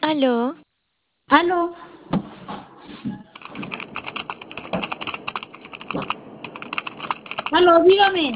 Aló, Aló, aló, dígame.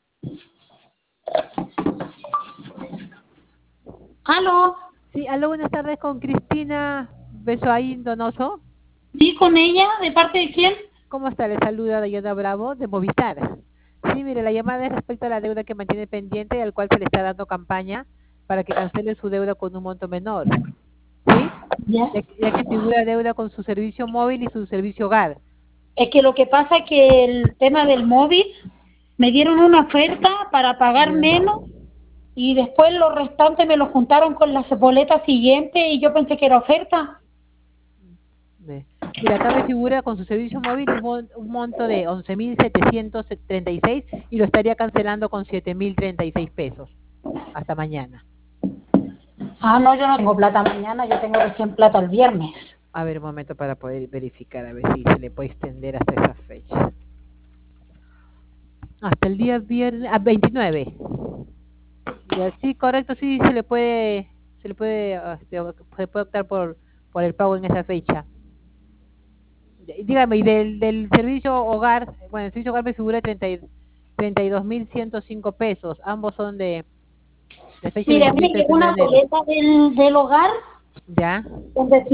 Aló, Sí, aló, buenas tardes con Cristina Besoaín Donoso. sí, con ella, ¿de parte de quién? ¿Cómo está? Le saluda Dayana Bravo de Movistar. Sí, mire, la llamada es respecto a la deuda que mantiene pendiente y al cual se le está dando campaña para que cancele su deuda con un monto menor. ¿Sí? Ya. Ya que figura deuda con su servicio móvil y su servicio hogar. Es que lo que pasa es que el tema del móvil, me dieron una oferta para pagar Ya. menos y después los restantes me lo juntaron con las boletas siguientes y yo pensé que era oferta. Ve. Mira, acá me figura con su servicio móvil un monto de 11.736 y lo estaría cancelando con 7.036 pesos hasta mañana. Ah, no, yo no tengo plata mañana, yo tengo recién plata el viernes. A ver, un momento para poder verificar, a ver si se le puede extender hasta esa fecha. Hasta el día viernes, 29. Ya, sí, correcto, sí, se puede optar por el pago en esa fecha. Dígame, y del servicio hogar, bueno, el servicio hogar me figura 32.105 pesos. Ambos son de fecha Mira, a mí me vencimiento del llegó 1 de una enero. boleta del hogar ¿Ya? donde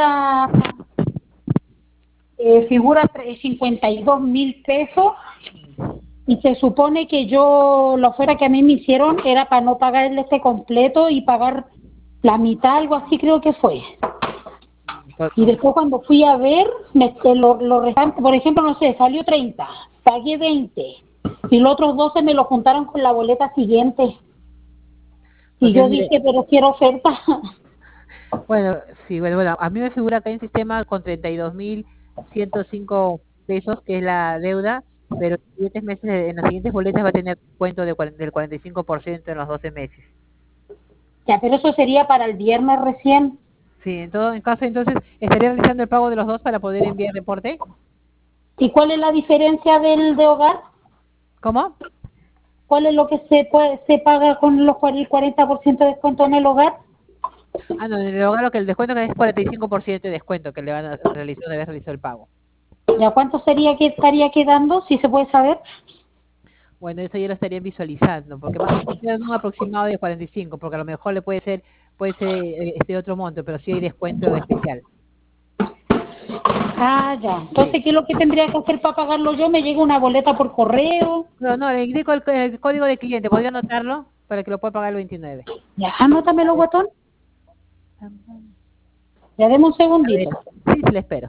figura 52.000 pesos. Y se supone que la oferta que a mí me hicieron era para no pagar el este completo y pagar la mitad, algo así creo que fue. Por- Y después cuando fui a ver, lo restante, por ejemplo, no sé, salió 30, pagué 20 y los otros 12 me lo juntaron con la boleta siguiente. Y Porque yo mire, dije, pero quiero oferta. bueno, sí, bueno, a mí me figura acá en sistema con 32.105 pesos, que es la deuda, pero en los siguientes meses, en las siguientes boletas va a tener descuento del 45% en los 12 meses. Ya, pero eso sería para el viernes recién. Sí, en caso, entonces, estaría realizando el pago de los dos para poder enviar reporte. ¿Y cuál es la diferencia del de hogar? ¿Cómo? ¿Cuál es lo que se paga con el 40% de descuento en el hogar? Ah, no, en el hogar lo que el descuento que es 45% de descuento que le van a realizar una vez realizado el pago. ¿Ya cuánto sería que estaría quedando, si se puede saber? Bueno, eso ya lo estarían visualizando, porque más o menos un aproximado de 45, porque a lo mejor le puede ser este otro monto, pero sí hay descuento especial. Ah, ya. Sí. Entonces, ¿qué es lo que tendría que hacer para pagarlo yo? ¿Me llega una boleta por correo? No, no, le indico el código de cliente, ¿podría anotarlo? Para que lo pueda pagar el 29. Ya, A anótamelo, ver, guatón. Ya, deme un a ver, segundito. sí, sí, le espero.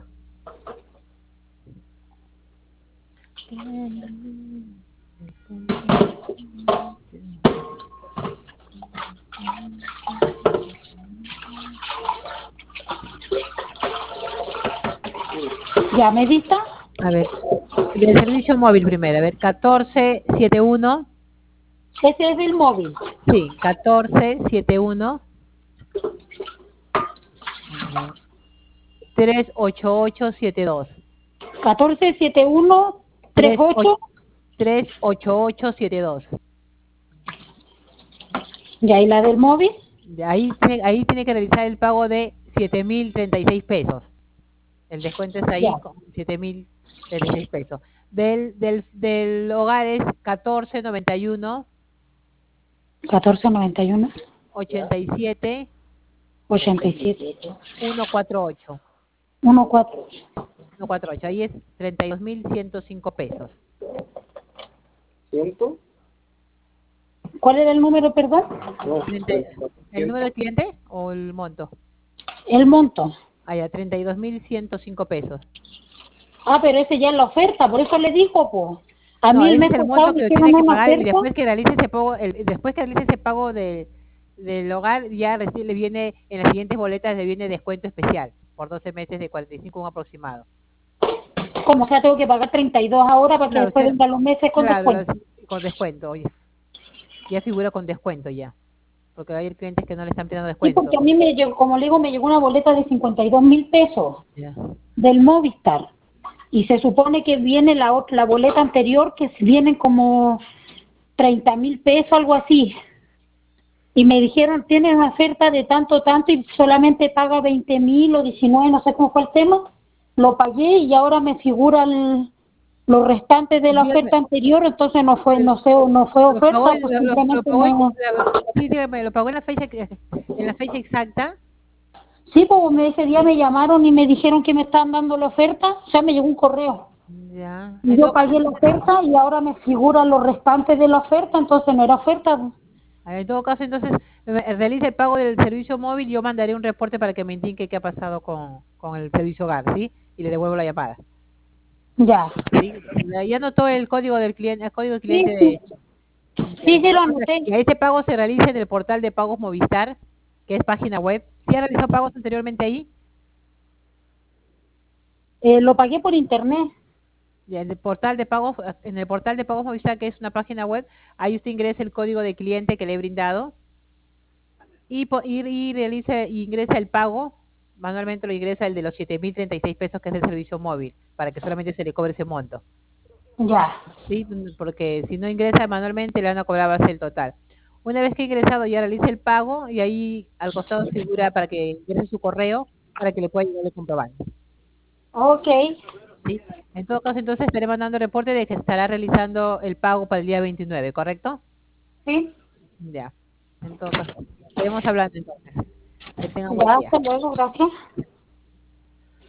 ¿Ya me dista? A ver, del servicio móvil primero, a ver, 1471, Ese es el móvil. sí, 1471, 38872. 147138. 38872. Ya, ¿y la del móvil? Ahí tiene que realizar el pago de 7.036 pesos. El descuento es Ya, ahí con 7.036 pesos. Del hogar es 1491 1491 87 87 148. 148. 148. Ahí es 32.105 pesos. ¿Cuál era el número, perdón? Treinta- ¿El número de cliente o el monto? El monto. Allá, 32.105 pesos. Ah, pero ese ya es la oferta, por eso le dijo, pues. A No, mí el ese es mes el pasado monto me que hicieron tiene que una pagar y oferta. después que realice ese pago del hogar, ya recién le viene, en las siguientes boletas le viene descuento especial por 12 meses de 45 un aproximado. Como sea, tengo que pagar 32 ahora para que Claro, después vengan los meses con claro, descuento. con descuento, oye, ya figura con descuento ya, porque hay clientes que no le están pidiendo Sí, porque descuento. a mí me llegó, como le digo, me llegó una boleta de 52.000 pesos Ya. del Movistar. Y se supone que viene la boleta anterior, que vienen como 30.000 pesos, algo así. y me dijeron, tienen oferta de tanto, tanto, y solamente paga 20.000 o 19, no sé cómo fue el tema. Lo pagué y ahora me figuran los restantes de la Dígame, oferta anterior, entonces no fue, pero no sé, no fue lo pagó, oferta, pues lo simplemente pagó, no. sí, dígame, lo pagó en la fecha, en la fecha exacta. Sí, pues ese día me llamaron y me dijeron que me estaban dando la oferta, o sea, me llegó un correo. Ya, Y yo pagué la oferta y ahora me figuran los restantes de la oferta, entonces no era oferta. en todo caso, entonces, realice el pago del servicio móvil, yo mandaré un reporte para que me indique qué ha pasado con el servicio hogar, ¿sí? Y le devuelvo la llamada. Ya. ¿Sí? Ya anotó el código del cliente, el código del Sí, cliente sí. Sí, sí, lo entonces, anoté. y a este pago se realiza en el portal de pagos Movistar, que es página web. ¿Sí ha realizado pagos anteriormente ahí? Lo pagué por internet. Y en el portal de pagos Movistar, que es una página web, ahí usted ingresa el código de cliente que le he brindado y realiza, y ingresa el pago, manualmente lo ingresa el de los 7.036 pesos, que es el servicio móvil, para que solamente se le cobre ese monto. Ya. ¿Sí? Porque si no ingresa manualmente le van a cobrar base el total. Una vez que ha ingresado ya realiza el pago y ahí al costado figura para que ingrese su correo para que le pueda llegar el comprobante. Ok. ¿Sí? En todo caso, entonces estaré mandando reporte de que estará realizando el pago para el día 29, ¿correcto? Sí. Ya. En todo caso, estaremos hablando entonces. Que tengan buen Ya, día. hasta luego, gracias.